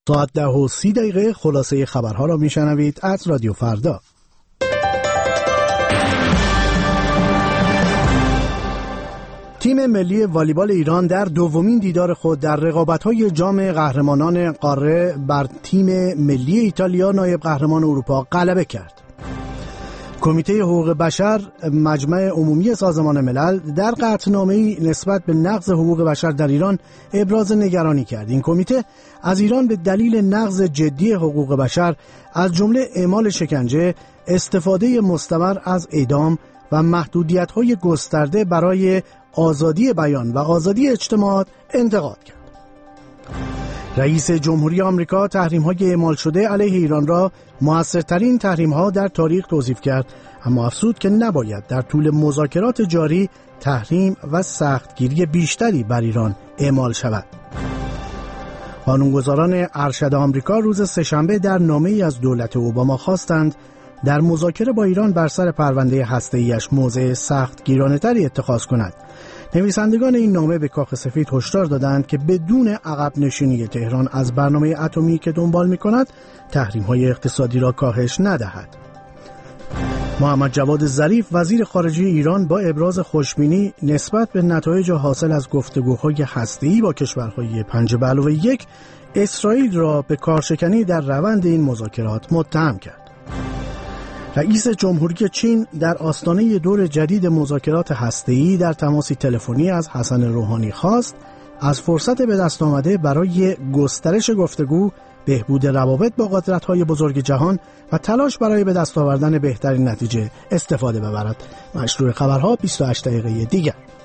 ساعت 10:30 خلاصه خبرها را میشنوید از رادیو فردا. تیم ملی والیبال ایران در دومین دیدار خود در رقابت‌های جام قهرمانان قاره بر تیم ملی ایتالیا نایب قهرمان اروپا غلبه کرد. کمیته حقوق بشر مجمع عمومی سازمان ملل در قطعنامه‌ای نسبت به نقض حقوق بشر در ایران ابراز نگرانی کرد. این کمیته از ایران به دلیل نقض جدی حقوق بشر از جمله اعمال شکنجه، استفاده مستمر از اعدام و محدودیت‌های گسترده برای آزادی بیان و آزادی اجتماعات انتقاد کرد. رئیس جمهوری آمریکا تحریم‌های اعمال شده علیه ایران را موثرترین تحریم‌ها در تاریخ توصیف کرد، اما افزود که نباید در طول مذاکرات جاری تحریم و سختگیری بیشتری بر ایران اعمال شود. قانونگذاران ارشد آمریکا روز سه‌شنبه در نامه‌ای از دولت اوباما خواستند در مذاکره با ایران بر سر پرونده هسته‌ایش موضع سختگیرانه‌تری اتخاذ کند. نویسندگان این نامه به کاخ سفید هشدار دادند که بدون عقب نشینی تهران از برنامه اتمی که دنبال می‌کند، تحریم‌های اقتصادی را کاهش ندهد. محمد جواد ظریف وزیر خارجه ایران با ابراز خوشبینی نسبت به نتایج حاصل از گفتگوهای هسته‌ای با کشورهای 5+1 اسرائیل را به کارشکنی در روند این مذاکرات متهم کرد. رئیس جمهوری چین در آستانه دور جدید مذاکرات هسته‌ای در تماسی تلفنی از حسن روحانی خواست از فرصت به دست آمده برای گسترش گفتگو، بهبود روابط با قدرت‌های بزرگ جهان و تلاش برای به دست آوردن بهترین نتیجه استفاده ببرد. مشروع خبرها 28 دقیقه دیگر.